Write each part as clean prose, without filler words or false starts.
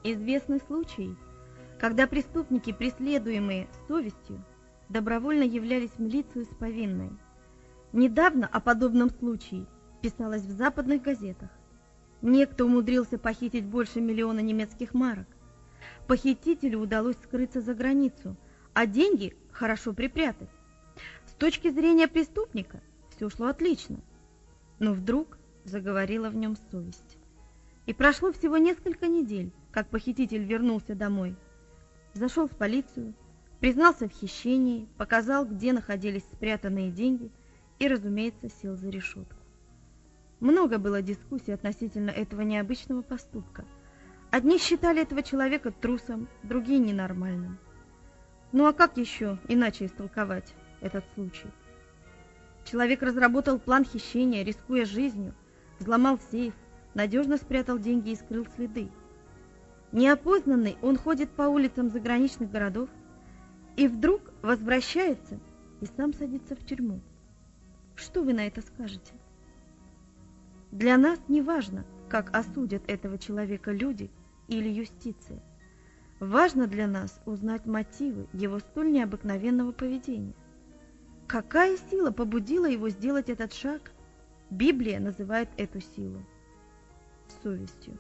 Известны случаи, когда преступники, преследуемые совестью, добровольно являлись в милицию с повинной. Недавно о подобном случае писалось в западных газетах. Некто умудрился похитить больше 1 миллиона немецких марок. Похитителю удалось скрыться за границу, а деньги хорошо припрятать. С точки зрения преступника все шло отлично. Но вдруг заговорила в нем совесть. И прошло всего несколько недель, как похититель вернулся домой. Зашел в полицию, признался в хищении, показал, где находились спрятанные деньги и, разумеется, сел за решетку. Много было дискуссий относительно этого необычного поступка. Одни считали этого человека трусом, другие ненормальным. Ну а как еще иначе истолковать этот случай? Человек разработал план хищения, рискуя жизнью, взломал сейф, надежно спрятал деньги и скрыл следы. Неопознанный, он ходит по улицам заграничных городов и вдруг возвращается и сам садится в тюрьму. Что вы на это скажете? Для нас не важно, как осудят этого человека люди или юстиция. Важно для нас узнать мотивы его столь необыкновенного поведения. Какая сила побудила его сделать этот шаг? Библия называет эту силу совестью.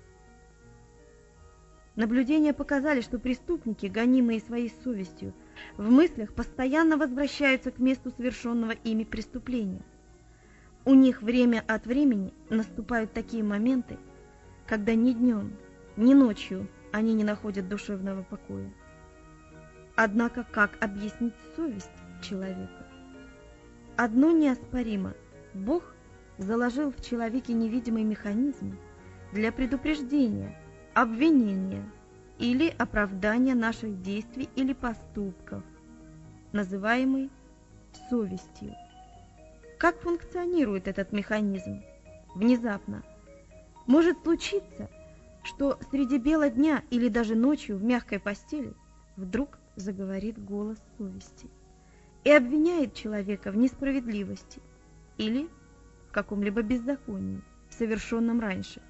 Наблюдения показали, что преступники, гонимые своей совестью, в мыслях постоянно возвращаются к месту совершенного ими преступления. У них время от времени наступают такие моменты, когда ни днем, ни ночью они не находят душевного покоя. Однако как объяснить совесть человека? Одно неоспоримо: Бог заложил в человеке невидимый механизм для предупреждения, обвинения или оправдания наших действий или поступков, называемый совестью. Как функционирует этот механизм? Внезапно может случиться, что среди бела дня или даже ночью в мягкой постели вдруг заговорит голос совести и обвиняет человека в несправедливости или в каком-либо беззаконии, совершенном раньше.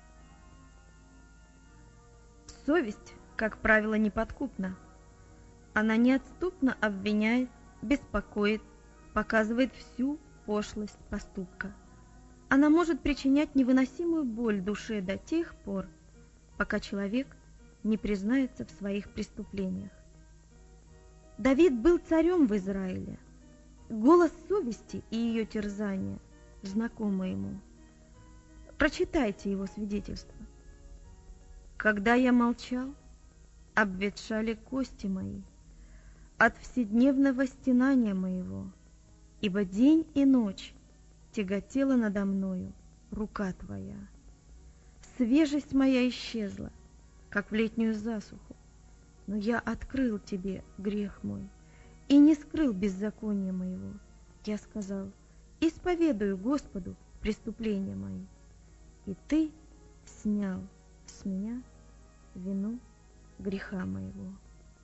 Совесть, как правило, неподкупна. Она неотступно обвиняет, беспокоит, показывает всю пошлость поступка. Она может причинять невыносимую боль душе до тех пор, пока человек не признается в своих преступлениях. Давид был царем в Израиле. Голос совести и ее терзания знакомы ему. Прочитайте его свидетельство. «Когда я молчал, обветшали кости мои от вседневного стенания моего, ибо день и ночь тяготела надо мною рука твоя. Свежесть моя исчезла, как в летнюю засуху, но я открыл тебе грех мой и не скрыл беззакония моего. Я сказал: исповедую Господу преступления мои, и ты снял с меня вину греха моего».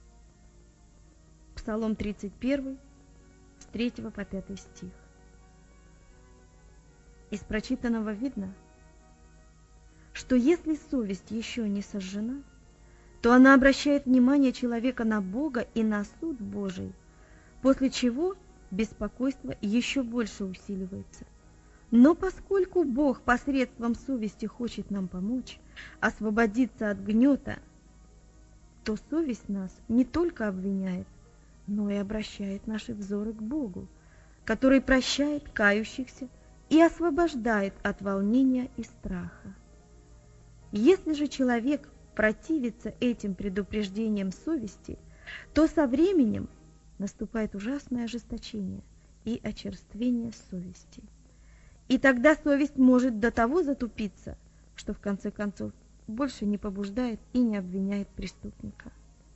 Псалом 31, с 3 по 5 стих. Из прочитанного видно, что если совесть еще не сожжена, то она обращает внимание человека на Бога и на суд Божий, после чего беспокойство еще больше усиливается. Но поскольку Бог посредством совести хочет нам помочь освободиться от гнета, то совесть нас не только обвиняет, но и обращает наши взоры к Богу, который прощает кающихся и освобождает от волнения и страха. Если же человек противится этим предупреждениям совести, то со временем наступает ужасное ожесточение и очерствение совести. И тогда совесть может до того затупиться, что в конце концов больше не побуждает и не обвиняет преступника.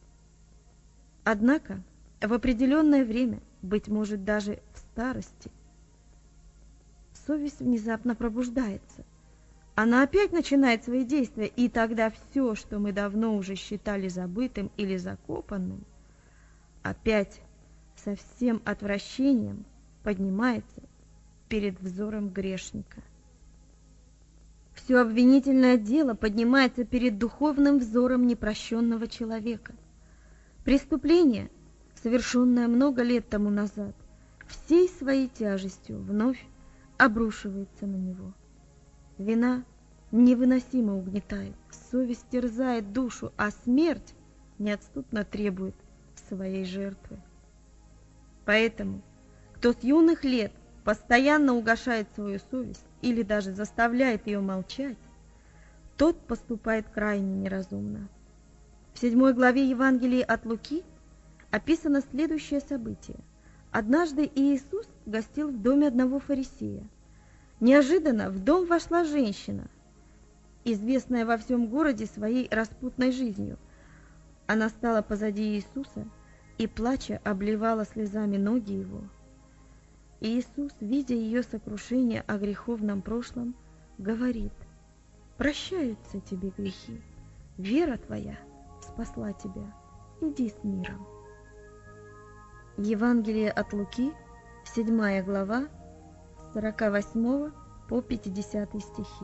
Однако в определенное время, быть может даже в старости, совесть внезапно пробуждается. Она опять начинает свои действия, и тогда все, что мы давно уже считали забытым или закопанным, опять со всем отвращением поднимается перед взором грешника. все обвинительное дело поднимается перед духовным взором непрощенного человека. Преступление, совершенное много лет тому назад, всей своей тяжестью вновь обрушивается на него. Вина невыносимо угнетает, совесть терзает душу, а смерть неотступно требует своей жертвы. Поэтому, кто с юных лет постоянно угашает свою совесть или даже заставляет ее молчать, тот поступает крайне неразумно. В 7 главе Евангелия от Луки описано следующее событие. Однажды Иисус гостил в доме одного фарисея. Неожиданно в дом вошла женщина, известная во всем городе своей распутной жизнью. Она стала позади Иисуса и, плача, обливала слезами ноги его. Иисус, видя ее сокрушение о греховном прошлом, говорит: «Прощаются тебе грехи, вера твоя спасла тебя, иди с миром». Евангелие от Луки, 7 глава, с 48 по 50 стихи.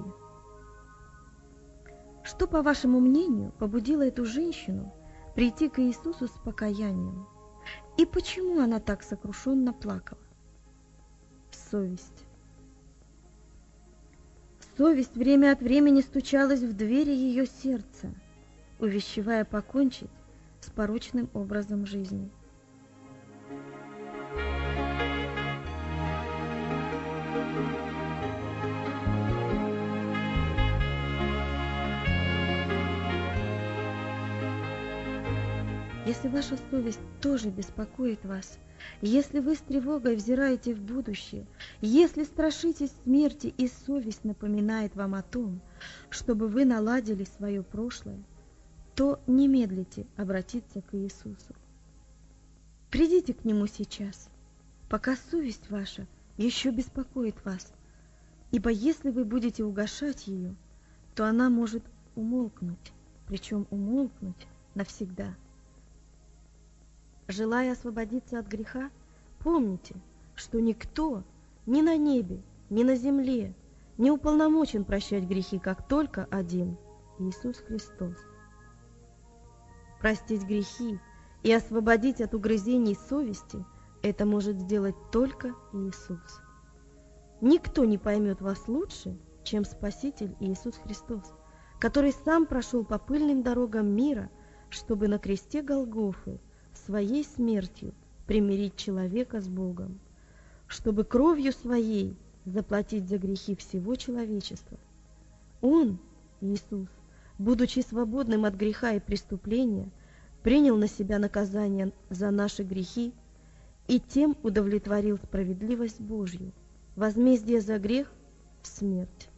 Что, по вашему мнению, побудило эту женщину прийти к Иисусу с покаянием? И почему она так сокрушенно плакала? Совесть. Совесть время от времени стучалась в двери ее сердца, увещевая покончить с порочным образом жизни. Если ваша совесть тоже беспокоит вас, если вы с тревогой взираете в будущее, если страшитесь смерти и совесть напоминает вам о том, чтобы вы наладили свое прошлое, то не медлите обратиться к Иисусу. Придите к Нему сейчас, пока совесть ваша еще беспокоит вас, ибо если вы будете угашать ее, то она может умолкнуть, причем умолкнуть навсегда. Желая освободиться от греха, помните, что никто ни на небе, ни на земле не уполномочен прощать грехи, как только один – Иисус Христос. Простить грехи и освободить от угрызений совести – это может сделать только Иисус. Никто не поймет вас лучше, чем Спаситель Иисус Христос, который сам прошел по пыльным дорогам мира, чтобы на кресте Голгофы своей смертью примирить человека с Богом, чтобы кровью своей заплатить за грехи всего человечества. Он, Иисус, будучи свободным от греха и преступления, принял на себя наказание за наши грехи и тем удовлетворил справедливость Божью. Возмездие за грех – смерть.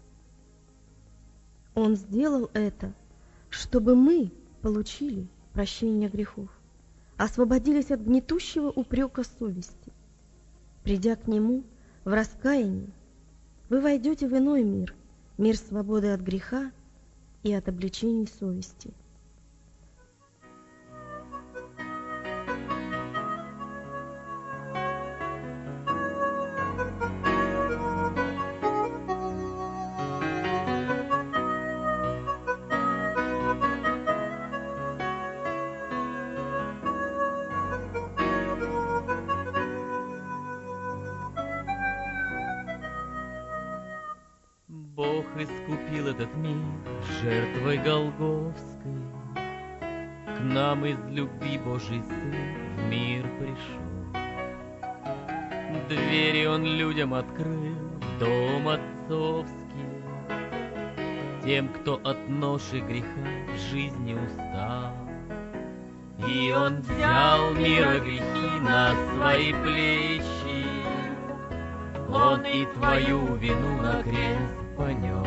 Он сделал это, чтобы мы получили прощение грехов, освободились от гнетущего упрека совести. Придя к Нему в раскаянии, вы войдете в иной мир, мир свободы от греха и от обличений совести. Бог искупил этот мир жертвой Голгофской. К нам из любви Божий Сын в мир пришел. Двери Он людям открыл, дом отцовский, тем, кто от ноши греха в жизни устал. И Он взял мира грехи на свои плечи, Он и твою вину на крест понес.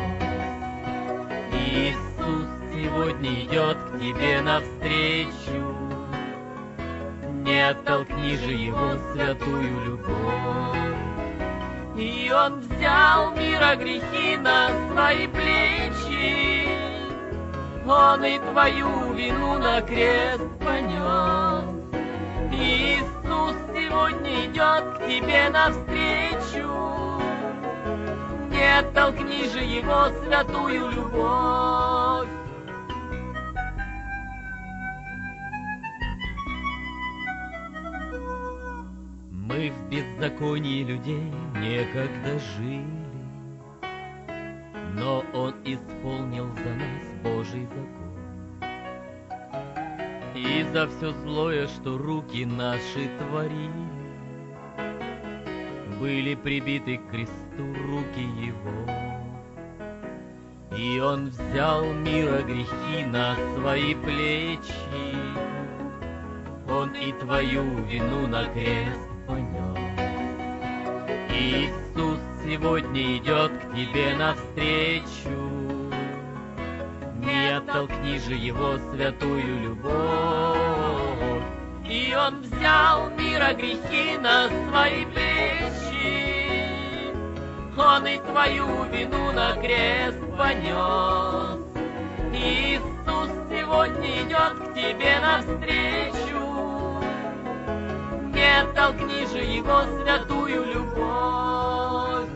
Иисус сегодня идет к тебе навстречу, не оттолкни же Его святую любовь. И Он взял мира грехи на свои плечи, Он и твою вину на крест понес. Иисус сегодня идет к тебе навстречу, Не толкни же его святую любовь. Мы в беззаконии людей некогда жили, но Он исполнил за нас Божий закон. И за все злое, что руки наши творили, были прибиты к кресту руки Его. И Он взял мира грехи на свои плечи, Он и твою вину на крест понес. Иисус сегодня идет к тебе навстречу, не оттолкни же Его святую любовь. И Он взял мира грехи на свои плечи, Он и твою вину на крест понес. Иисус сегодня идет к тебе навстречу, не толкни же Его святую любовь.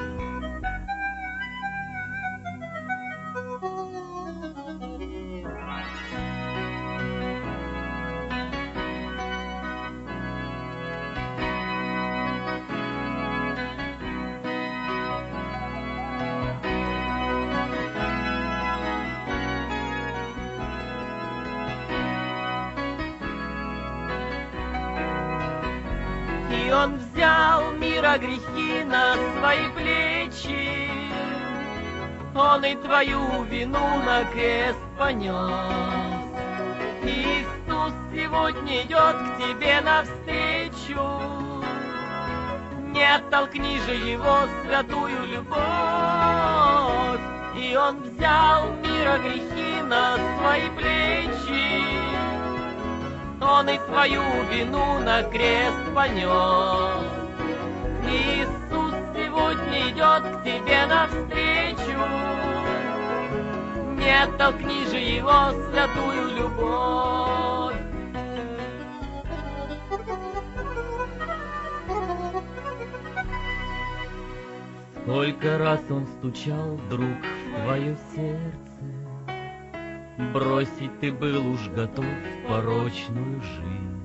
И Он взял мира грехи на свои плечи, Он и твою вину на крест понес. Иисус сегодня идет к тебе навстречу, не оттолкни же Его святую любовь. И Он взял мира грехи на свои плечи, Он и твою вину на крест понес. Иисус сегодня идет к тебе навстречу, не оттолкни же Его святую любовь. Сколько раз Он стучал, друг, в твое сердце, бросить ты был уж готов порочную жизнь.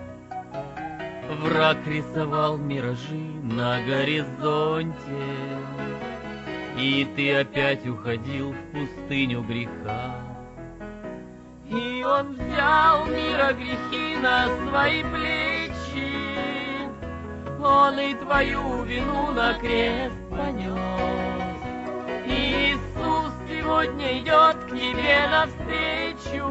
Враг рисовал миражи на горизонте, и ты опять уходил в пустыню греха. И Он взял мира грехи на свои плечи, Он и твою вину на крест понес. Иисус сегодня идет к тебе навстречу,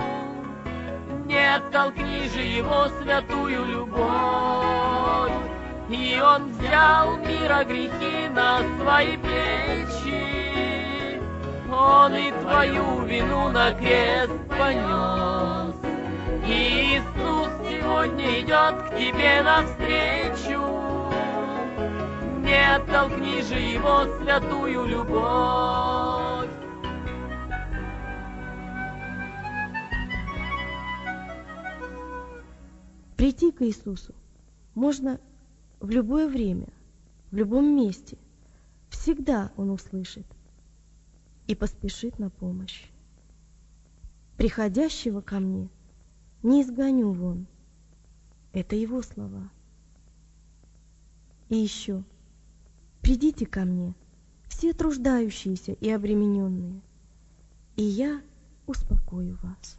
не оттолкни же Его святую любовь. И Он взял мира грехи на свои плечи, Он и твою вину на крест понес. Иисус сегодня идет к тебе навстречу, не оттолкни же Его святую любовь. Прийти к Иисусу можно в любое время, в любом месте. Всегда Он услышит и поспешит на помощь. Приходящего ко мне не изгоню вон. Это Его слова. И еще: придите ко мне, все труждающиеся и обремененные, и я успокою вас.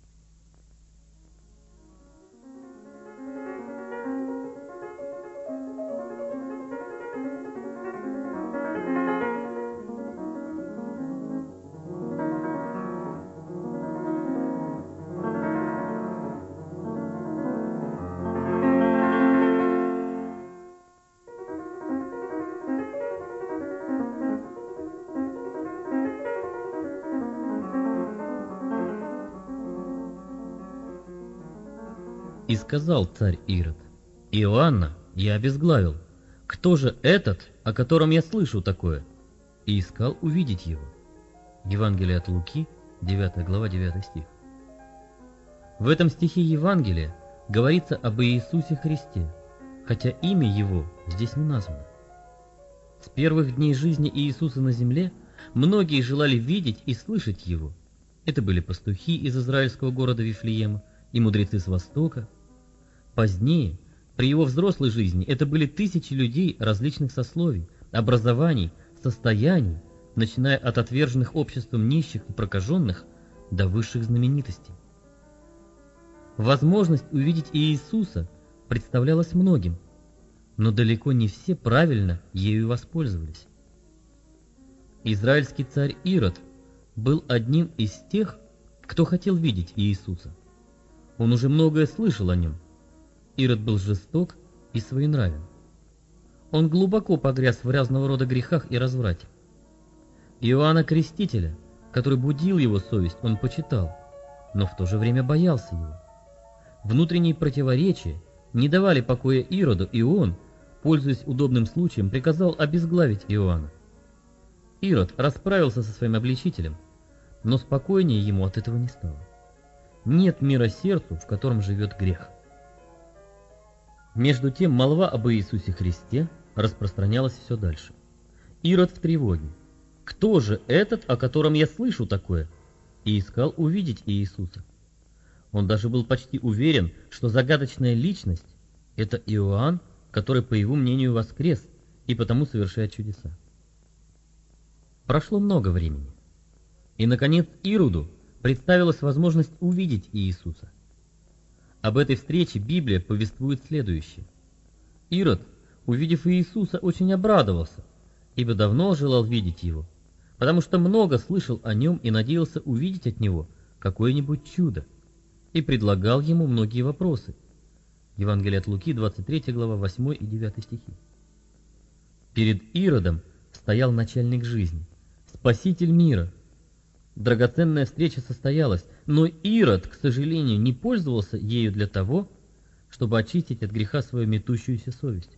И сказал царь Ирод: Иоанна я обезглавил. Кто же этот, о котором я слышу такое? И искал увидеть его. Евангелие от Луки, 9 глава, 9 стих. В этом стихе Евангелия говорится об Иисусе Христе, хотя имя Его здесь не названо. С первых дней жизни Иисуса на земле многие желали видеть и слышать Его. Это были пастухи из израильского города Вифлеема и мудрецы с Востока. Позднее, при Его взрослой жизни, это были тысячи людей различных сословий, образований, состояний, начиная от отверженных обществом нищих и прокаженных до высших знаменитостей. Возможность увидеть Иисуса представлялась многим, но далеко не все правильно ею воспользовались. Израильский царь Ирод был одним из тех, кто хотел видеть Иисуса. Он уже многое слышал о нем. Ирод был жесток и своенравен. Он глубоко погряз в разного рода грехах и разврате. Иоанна Крестителя, который будил его совесть, он почитал, но в то же время боялся его. Внутренние противоречия не давали покоя Ироду, и он, пользуясь удобным случаем, приказал обезглавить Иоанна. Ирод расправился со своим обличителем, но спокойнее ему от этого не стало. Нет мира сердцу, в котором живет грех. Между тем молва об Иисусе Христе распространялась все дальше. Ирод в тревоге. Кто же этот, о котором я слышу такое? И искал увидеть Иисуса. Он даже был почти уверен, что загадочная личность — это Иоанн, который, по его мнению, воскрес и потому совершает чудеса. Прошло много времени, и, наконец, Ироду представилась возможность увидеть Иисуса. Об этой встрече Библия повествует следующее. Ирод, увидев Иисуса, очень обрадовался, ибо давно желал видеть Его, потому что много слышал о Нем и надеялся увидеть от Него какое-нибудь чудо, и предлагал Ему многие вопросы. Евангелие от Луки, 23 глава, 8 и 9 стихи. Перед Иродом стоял начальник жизни, Спаситель мира. Драгоценная встреча состоялась, но Ирод, к сожалению, не пользовался ею для того, чтобы очистить от греха свою метущуюся совесть.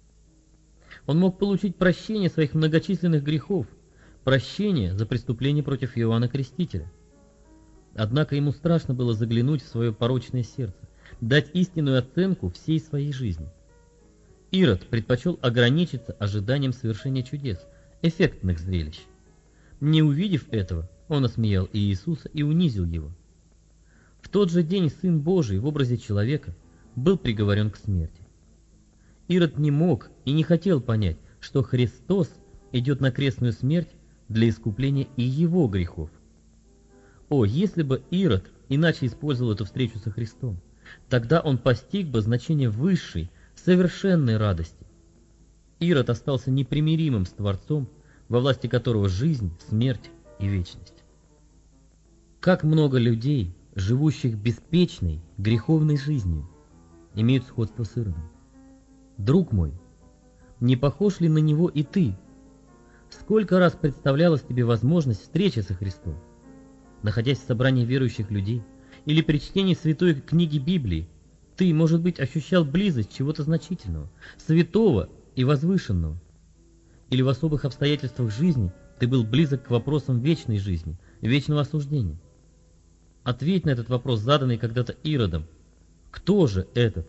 Он мог получить прощение своих многочисленных грехов, прощение за преступление против Иоанна Крестителя. Однако ему страшно было заглянуть в свое порочное сердце, дать истинную оценку всей своей жизни. Ирод предпочел ограничиться ожиданием совершения чудес, эффектных зрелищ. Не увидев этого, он осмеял Иисуса и унизил его. В тот же день Сын Божий в образе человека был приговорен к смерти. Ирод не мог и не хотел понять, что Христос идет на крестную смерть для искупления и его грехов. О, если бы Ирод иначе использовал эту встречу со Христом, тогда он постиг бы значение высшей, совершенной радости. Ирод остался непримиримым с Творцом, во власти которого жизнь, смерть и вечность. Как много людей, живущих беспечной, греховной жизнью, имеют сходство с Иродом. Друг мой, не похож ли на него и ты? Сколько раз представлялась тебе возможность встречи со Христом? Находясь в собрании верующих людей или при чтении святой книги Библии, ты, может быть, ощущал близость чего-то значительного, святого и возвышенного. Или в особых обстоятельствах жизни ты был близок к вопросам вечной жизни, вечного осуждения. Ответь на этот вопрос, заданный когда-то Иродом. Кто же этот?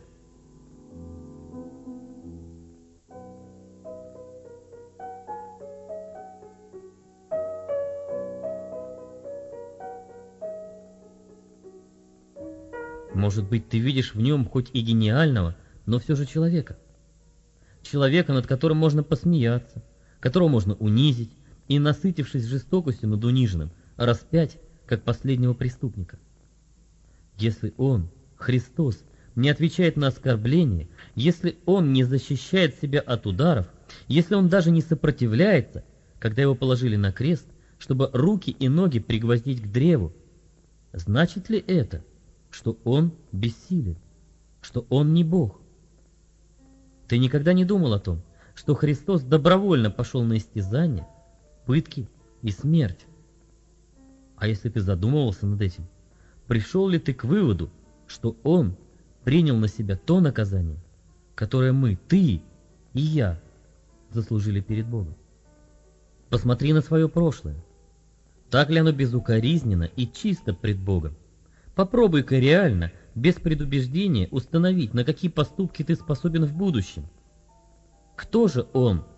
Может быть, ты видишь в нем хоть и гениального, но все же человека. Человека, над которым можно посмеяться, которого можно унизить и, насытившись жестокостью над униженным, распять, как последнего преступника. Если он, Христос, не отвечает на оскорбление, если он не защищает себя от ударов, если он даже не сопротивляется, когда его положили на крест, чтобы руки и ноги пригвоздить к древу, значит ли это, что он бессилен, что он не Бог? Ты никогда не думал о том, что Христос добровольно пошел на истязания, пытки и смерть? А если ты задумывался над этим, пришел ли ты к выводу, что Он принял на себя то наказание, которое мы, ты и я, заслужили перед Богом? Посмотри на свое прошлое. Так ли оно безукоризненно и чисто пред Богом? Попробуй-ка реально, без предубеждения, установить, на какие поступки ты способен в будущем. Кто же Он,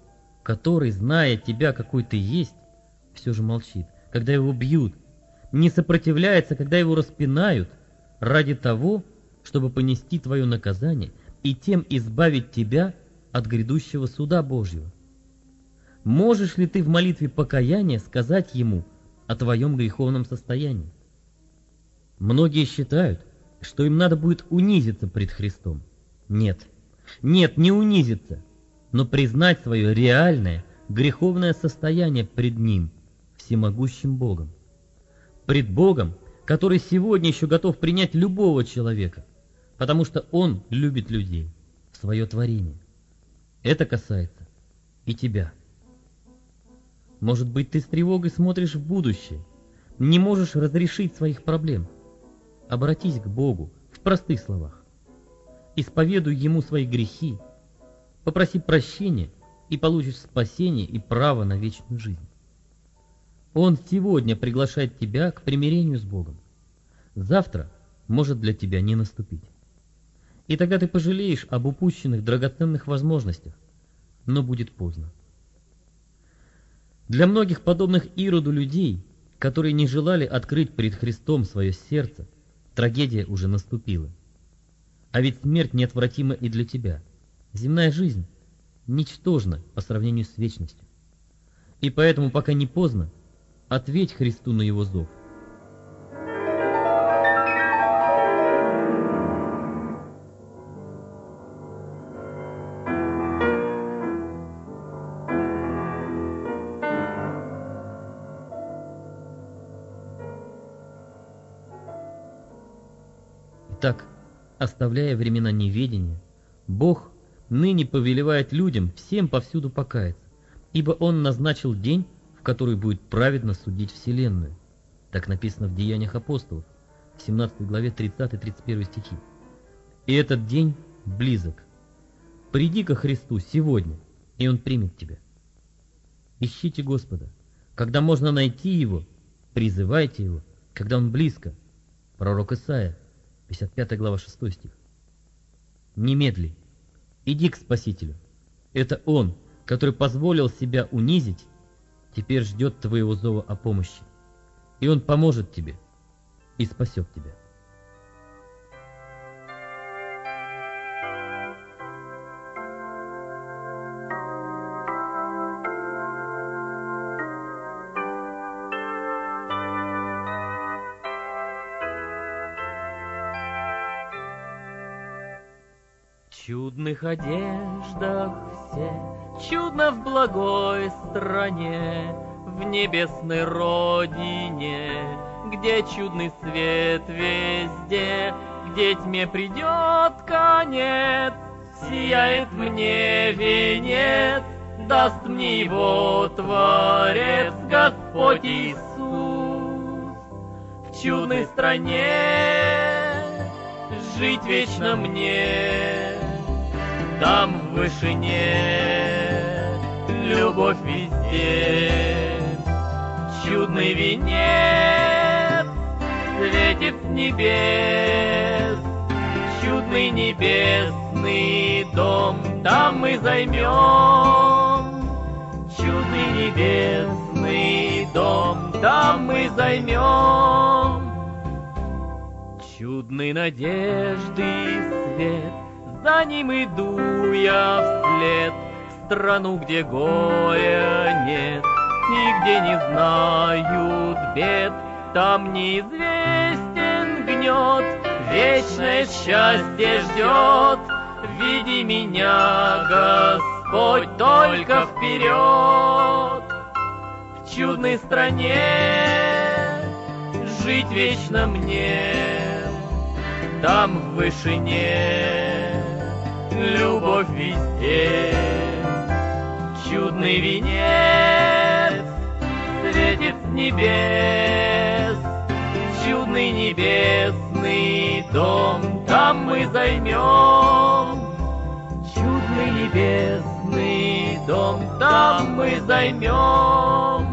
который, зная тебя, какой ты есть, все же молчит, когда его бьют, не сопротивляется, когда его распинают, ради того, чтобы понести твое наказание и тем избавить тебя от грядущего суда Божьего? Можешь ли ты в молитве покаяния сказать ему о твоем греховном состоянии? Многие считают, что им надо будет унизиться пред Христом. Нет, не унизиться, но признать свое реальное греховное состояние пред Ним, всемогущим Богом. Пред Богом, который сегодня еще готов принять любого человека, потому что Он любит людей, свое творение. Это касается и тебя. Может быть, ты с тревогой смотришь в будущее, не можешь разрешить своих проблем. Обратись к Богу в простых словах. Исповедуй Ему свои грехи, попроси прощения и получишь спасение и право на вечную жизнь. Он сегодня приглашает тебя к примирению с Богом. Завтра может для тебя не наступить. И тогда ты пожалеешь об упущенных драгоценных возможностях, но будет поздно. Для многих подобных Ироду людей, которые не желали открыть перед Христом свое сердце, трагедия уже наступила. А ведь смерть неотвратима и для тебя. Земная жизнь ничтожна по сравнению с вечностью. И поэтому, пока не поздно, ответь Христу на Его зов. Итак, оставляя времена неведения, Бог ныне повелевает людям всем повсюду покаяться, ибо Он назначил день, в который будет праведно судить вселенную. Так написано в Деяниях апостолов, в 17 главе 30-31 стихи. И этот день близок. Приди ко Христу сегодня, и Он примет тебя. Ищите Господа, когда можно найти Его, призывайте Его, когда Он близко. Пророк Исаия, 55 глава 6 стих. Немедли, иди к Спасителю. Это Он, который позволил себя унизить, теперь ждет твоего зова о помощи. И Он поможет тебе и спасет тебя. В чудных одеждах все, чудно в благой стране, в небесной родине, где чудный свет везде, где тьме придет конец, сияет мне венец, даст мне его Творец, Господь Иисус. В чудной стране жить вечно мне, там в вышине любовь везде. Чудный венец светит с небес, чудный небесный дом там мы займем. Чудный небесный дом там мы займем. Чудной надежды свет, за ним иду я вслед, в страну, где горя нет и где не знают бед. Там неизвестен гнет, вечное счастье ждет. Веди меня, Господь, только вперед. В чудной стране жить вечно мне, там в вышине любовь везде. Чудный венец светит с небес, чудный небесный дом там мы займем. Чудный небесный дом там мы займем.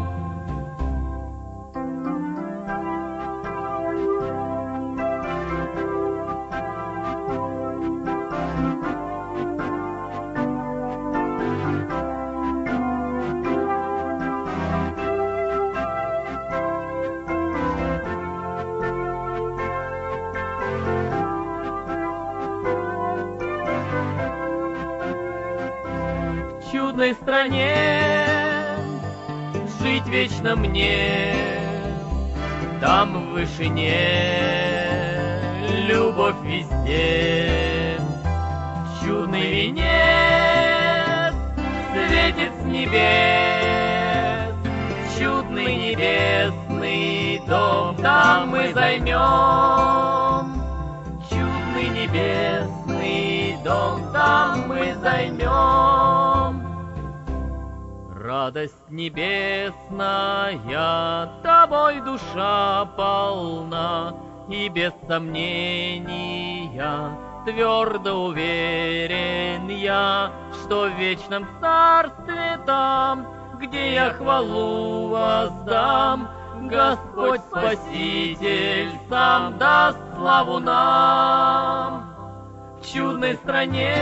чудной стране жить вечно мне. Там в вышине любовь везде. Чудный венец светит с небес. Чудный небесный дом там мы займем. Чудный небесный дом там мы займем. Радость небесная, тобой душа полна, и без сомнения твердо уверен я, что в вечном царстве там, где я хвалу воздам, Господь Спаситель сам даст славу нам. В чудной стране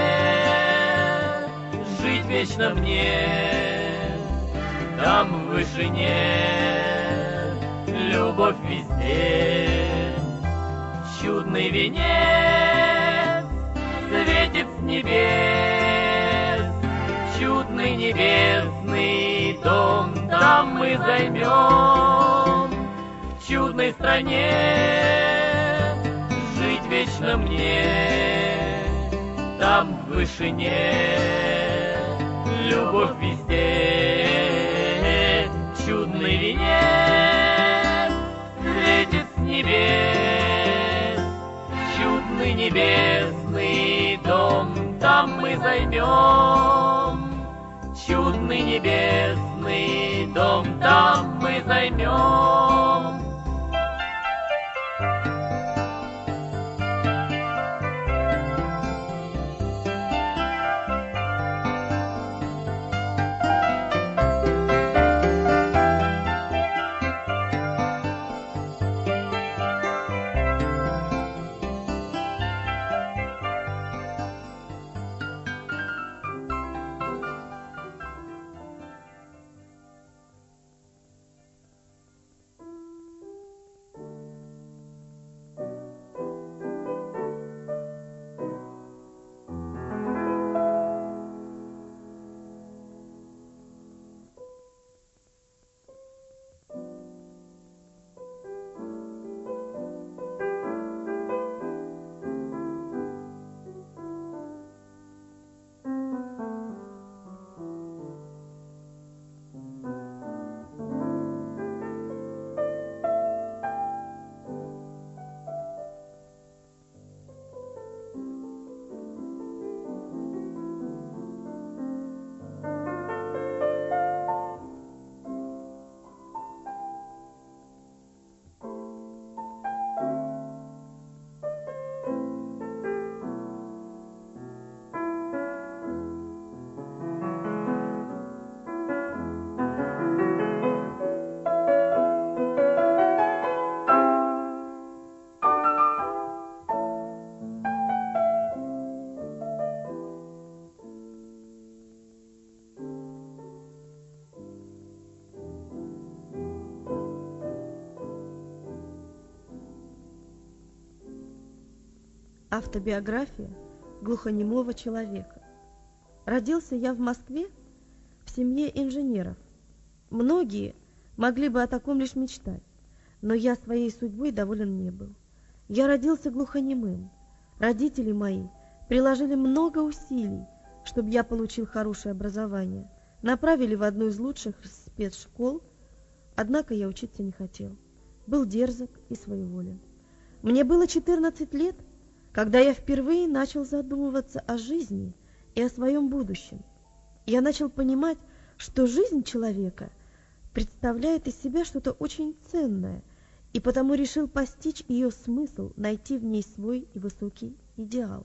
жить вечно мне, там в вышине любовь везде. Чудный венец светит с небес. Чудный небесный дом там мы займем. В чудной стране жить вечно мне, там в вышине любовь везде. Чудный венец светит с небес. Чудный небесный дом там мы займем. Чудный небесный дом там мы займем. Автобиография глухонемого человека. Родился я в Москве в семье инженеров. Многие могли бы о таком лишь мечтать, но я своей судьбой доволен не был. Я родился глухонемым. Родители мои приложили много усилий, чтобы я получил хорошее образование. Направили в одну из лучших спецшкол, однако я учиться не хотел. Был дерзок и своеволен. Мне было 14 лет, когда я впервые начал задумываться о жизни и о своем будущем. Я начал понимать, что жизнь человека представляет из себя что-то очень ценное, и потому решил постичь ее смысл, найти в ней свой и высокий идеал.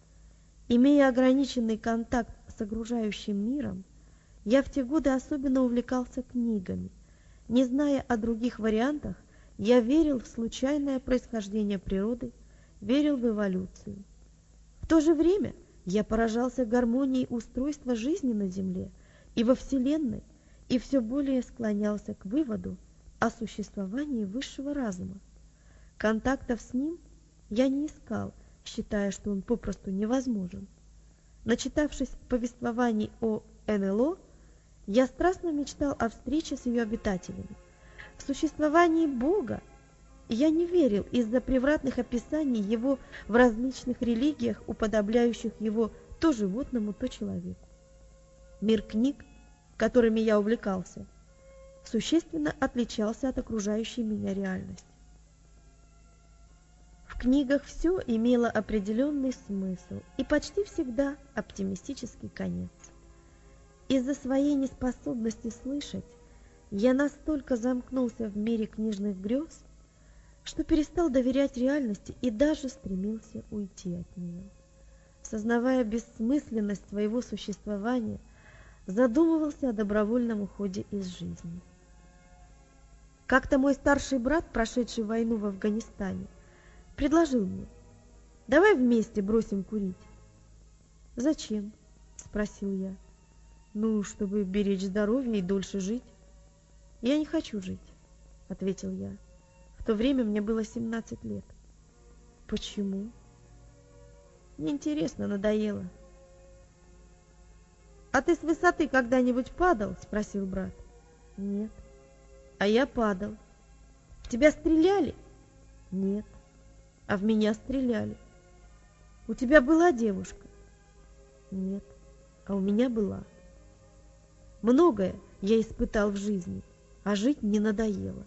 Имея ограниченный контакт с окружающим миром, я в те годы особенно увлекался книгами. Не зная о других вариантах, я верил в случайное происхождение природы, верил в эволюцию. В то же время я поражался гармонии устройства жизни на Земле и во Вселенной, и все более склонялся к выводу о существовании высшего разума. Контактов с ним я не искал, считая, что он попросту невозможен. Начитавшись повествований о НЛО, Я страстно мечтал о встрече с ее обитателями. В существовании Бога я не верил из-за превратных описаний его в различных религиях, уподобляющих его то животному, то человеку. Мир книг, которыми я увлекался, существенно отличался от окружающей меня реальности. В книгах все имело определенный смысл и почти всегда оптимистический конец. Из-за своей неспособности слышать я настолько замкнулся в мире книжных грез, что перестал доверять реальности и даже стремился уйти от нее. Сознавая бессмысленность своего существования, задумывался о добровольном уходе из жизни. Как-то мой старший брат, прошедший войну в Афганистане, предложил мне: «Давай вместе бросим курить». «Зачем?» – спросил я. «Ну, чтобы беречь здоровье и дольше жить». «Я не хочу жить», – ответил я. В то время мне было 17 лет. «Почему?» «Неинтересно, надоело». «А ты с высоты когда-нибудь падал?» – спросил брат. «Нет». «А я падал». «В тебя стреляли?» «Нет». «А в меня стреляли». «У тебя была девушка?» «Нет». «А у меня была». Многое я испытал в жизни, а жить не надоело.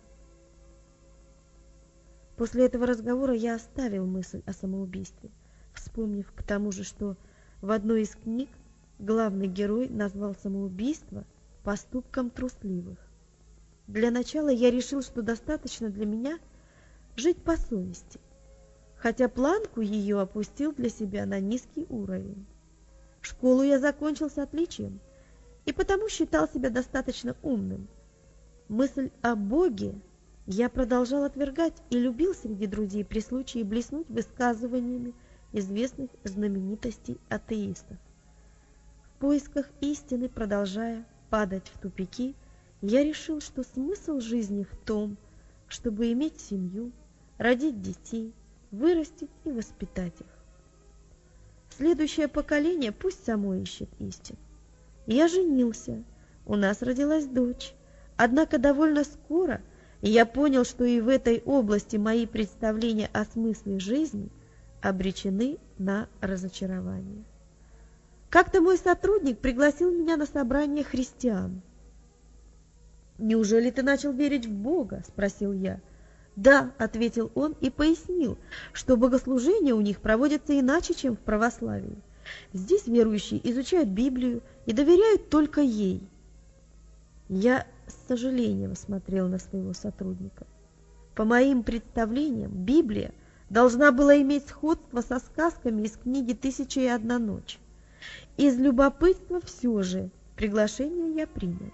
После этого разговора я оставил мысль о самоубийстве, вспомнив к тому же, что в одной из книг главный герой назвал самоубийство поступком трусливых. Для начала я решил, что достаточно для меня жить по совести, хотя планку ее опустил для себя на низкий уровень. Школу я закончил с отличием и потому считал себя достаточно умным. Мысль о Боге я продолжал отвергать и любил среди друзей при случае блеснуть высказываниями известных знаменитостей атеистов. В поисках истины, продолжая падать в тупики, я решил, что смысл жизни в том, чтобы иметь семью, родить детей, вырастить и воспитать их. Следующее поколение пусть само ищет истину. Я женился, у нас родилась дочь, однако довольно скоро я понял, что и в этой области мои представления о смысле жизни обречены на разочарование. Как-то мой сотрудник пригласил меня на собрание христиан. «Неужели ты начал верить в Бога?» – спросил я. «Да», – ответил он и пояснил, что богослужения у них проводятся иначе, чем в православии. Здесь верующие изучают Библию и доверяют только ей. Я с сожалением смотрел на своего сотрудника. По моим представлениям, Библия должна была иметь сходство со сказками из книги «Тысяча и одна ночь». Из любопытства все же приглашение я принял.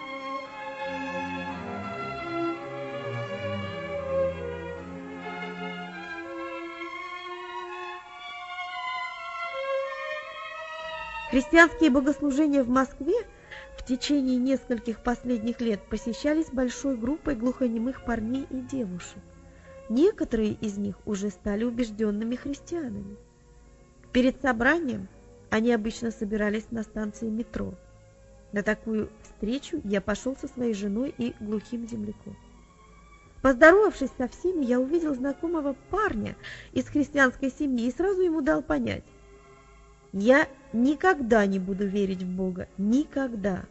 Христианские богослужения в Москве в течение нескольких последних лет посещались большой группой глухонемых парней и девушек. Некоторые из них уже стали убежденными христианами. Перед собранием они обычно собирались на станции метро. На такую встречу я пошел со своей женой и глухим земляком. Поздоровавшись со всеми, я увидел знакомого парня из христианской семьи и сразу ему дал понять: я никогда не буду верить в Бога. Никогда.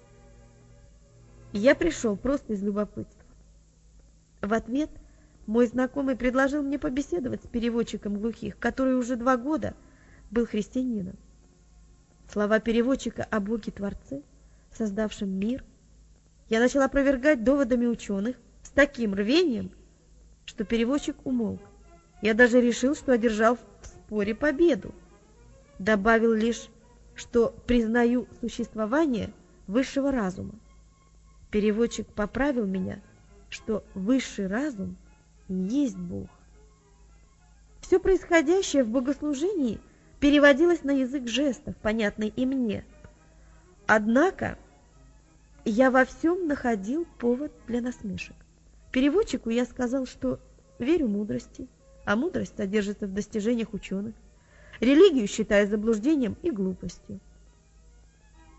Я пришел просто из любопытства. В ответ мой знакомый предложил мне побеседовать с переводчиком глухих, который уже 2 года был христианином. Слова переводчика о Боге-Творце, создавшем мир, я начал опровергать доводами ученых с таким рвением, что переводчик умолк. Я даже решил, что одержал в споре победу. Добавил лишь, что признаю существование высшего разума. Переводчик поправил меня, что высший разум и есть Бог. Все происходящее в богослужении переводилось на язык жестов, понятный и мне. Однако я во всем находил повод для насмешек. Переводчику я сказал, что верю мудрости, а мудрость содержится в достижениях ученых. Религию считаю заблуждением и глупостью.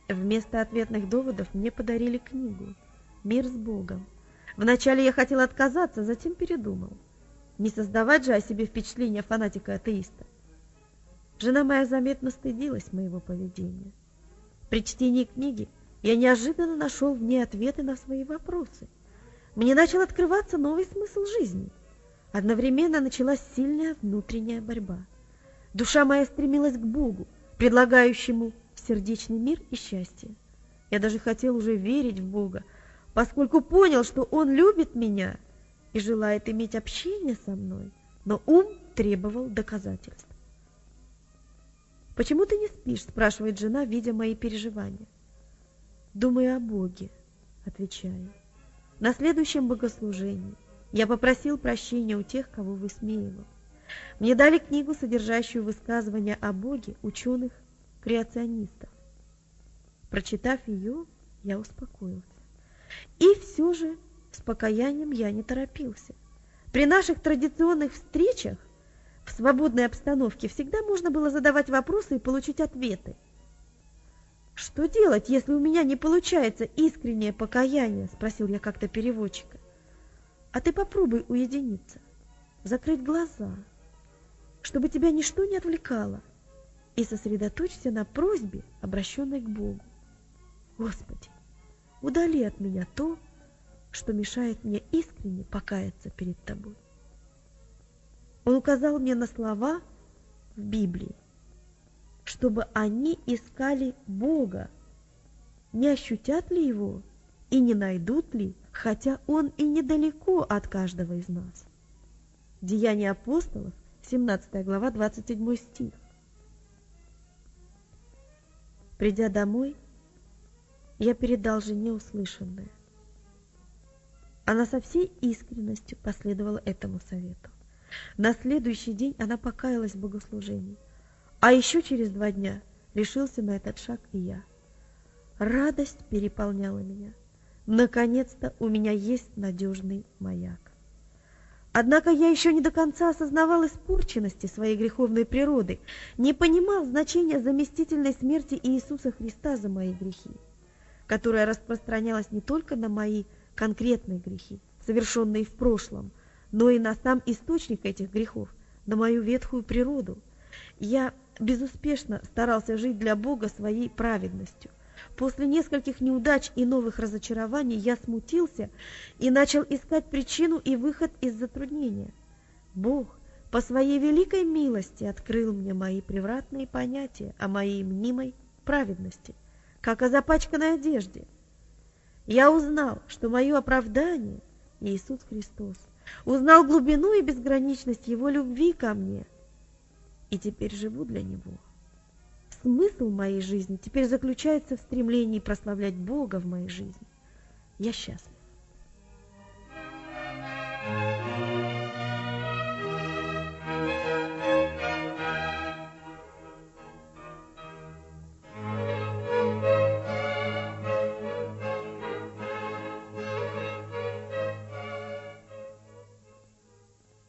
Вместо ответных доводов мне подарили книгу «Мир с Богом». Вначале я хотел отказаться, затем передумал. Не создавать же о себе впечатление фанатика-атеиста. Жена моя заметно стыдилась моего поведения. При чтении книги я неожиданно нашел в ней ответы на свои вопросы. Мне начал открываться новый смысл жизни. Одновременно началась сильная внутренняя борьба. Душа моя стремилась к Богу, предлагающему сердечный мир и счастье. Я даже хотел уже верить в Бога, поскольку понял, что Он любит меня и желает иметь общение со мной, но ум требовал доказательств. «Почему ты не спишь?» – спрашивает жена, видя мои переживания. «Думаю о Боге», – отвечаю. «На следующем богослужении я попросил прощения у тех, кого высмеивал. Мне дали книгу, содержащую высказывания о Боге ученых-креационистов. Прочитав ее, я успокоился. И все же с покаянием я не торопился. При наших традиционных встречах в свободной обстановке всегда можно было задавать вопросы и получить ответы. «Что делать, если у меня не получается искреннее покаяние?» – спросил я как-то переводчика. «А ты попробуй уединиться, закрыть глаза, чтобы тебя ничто не отвлекало, и сосредоточься на просьбе, обращенной к Богу. Господи, удали от меня то, что мешает мне искренне покаяться перед Тобой». Он указал мне на слова в Библии, чтобы они искали Бога, не ощутят ли Его и не найдут ли, хотя Он и недалеко от каждого из нас. Деяния апостолов, 17 глава, 27 стих. Придя домой, я передал жене услышанное. Она со всей искренностью последовала этому совету. На следующий день она покаялась в богослужении, а еще через 2 дня решился на этот шаг и я. Радость переполняла меня. Наконец-то у меня есть надежный маяк. Однако я еще не до конца осознавал испорченности своей греховной природы, не понимал значения заместительной смерти Иисуса Христа за мои грехи, которая распространялась не только на мои конкретные грехи, совершенные в прошлом, но и на сам источник этих грехов, на мою ветхую природу. Я безуспешно старался жить для Бога своей праведностью. После нескольких неудач и новых разочарований я смутился и начал искать причину и выход из затруднения. Бог по своей великой милости открыл мне мои превратные понятия о моей мнимой праведности, как о запачканной одежде. Я узнал, что мое оправдание – Иисус Христос, узнал глубину и безграничность Его любви ко мне, и теперь живу для Него. Смысл моей жизни теперь заключается в стремлении прославлять Бога в моей жизни. Я счастлив.